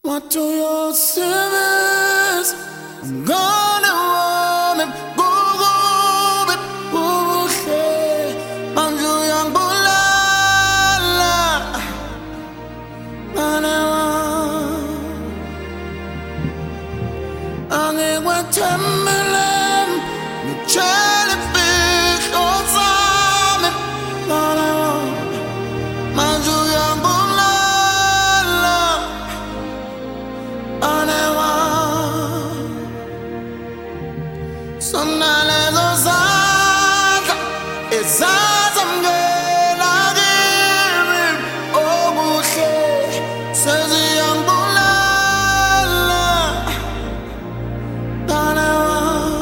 What to your service? I'm gonna want it, go, Manju yang bulala, manawa, ange watermelon, me jellyfish, oh salmon, manawa, manju yang bulala, manawa, sonale zozaza, ezaza mgena giri, oh buche, sezi yang bulala, manawa,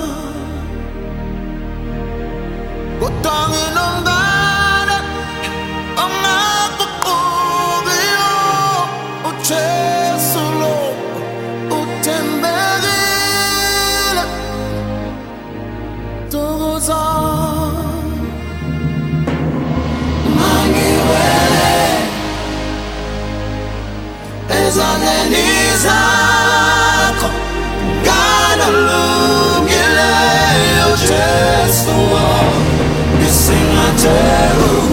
butangin ang gana, ang nakukugiyo, uche sulo, utembegila, tuguzan. Ezaneni zakho ngalungile uJesu ngisingathe